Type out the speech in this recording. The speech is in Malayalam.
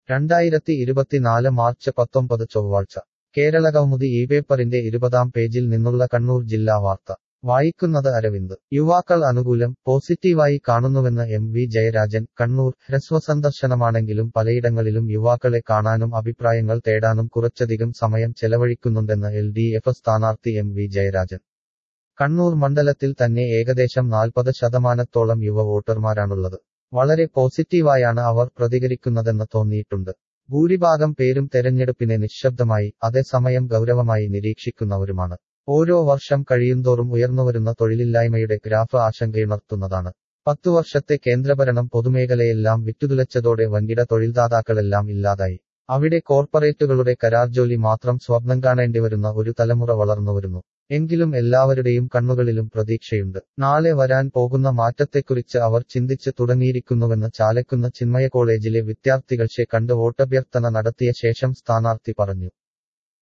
2024 മാർച്ച് 19 ചൊവ്വാഴ്ച കേരളകൗമുദി ഈ പേപ്പറിന്റെ 20-ാം പേജിൽ നിന്നുള്ള കണ്ണൂർ ജില്ലാ വാർത്ത വായിക്കുന്നത് അരവിന്ദ്. യുവാക്കൾ അനുകൂലം, പോസിറ്റീവായി കാണുന്നുവെന്ന് എം.വി. ജയരാജൻ. കണ്ണൂർ. ഹ്രസ്വസന്ദർശനമാണെങ്കിലും പലയിടങ്ങളിലും യുവാക്കളെ കാണാനും അഭിപ്രായങ്ങൾ തേടാനും കുറച്ചധികം സമയം ചെലവഴിക്കുന്നുണ്ടെന്ന് എൽ.ഡി.എഫ് സ്ഥാനാർത്ഥി എം.വി. ജയരാജൻ. കണ്ണൂർ മണ്ഡലത്തിൽ തന്നെ ഏകദേശം 40% യുവ വോട്ടർമാരാണുള്ളത്. വളരെ പോസിറ്റീവായാണ് അവർ പ്രതികരിക്കുന്നതെന്ന് തോന്നിയിട്ടുണ്ട്. ഭൂരിഭാഗം പേരും തെരഞ്ഞെടുപ്പിനെ നിശ്ശബ്ദമായി, അതേസമയം ഗൗരവമായി നിരീക്ഷിക്കുന്നവരുമാണ്. ഓരോ വർഷം കഴിയുന്തോറും ഉയർന്നുവരുന്ന തൊഴിലില്ലായ്മയുടെ ഗ്രാഫ് ആശങ്കയുണർത്തുന്നതാണ്. 10 വർഷത്തെ കേന്ദ്രഭരണം പൊതുമേഖലയെല്ലാം വിറ്റുതുലച്ചതോടെ വൻകിട തൊഴിൽദാതാക്കളെല്ലാം ഇല്ലാതായി. അവിടെ കോർപ്പറേറ്റുകളുടെ കരാർജോലി മാത്രം സ്വപ്നം കാണേണ്ടിവരുന്ന ഒരു തലമുറ വളർന്നുവരുന്നു. എങ്കിലും എല്ലാവരുടെയും കണ്ണുകളിലും പ്രതീക്ഷയുണ്ട്. നാളെ വരാൻ പോകുന്ന മാറ്റത്തെക്കുറിച്ച് അവർ ചിന്തിച്ച് തുടങ്ങിയിരിക്കുന്നുവെന്ന് ചാലക്കുന്ന് ചിന്മയ കോളേജിലെ വിദ്യാർത്ഥികളെ കണ്ട് വോട്ടഭ്യർത്ഥന നടത്തിയ ശേഷം സ്ഥാനാർത്ഥി പറഞ്ഞു.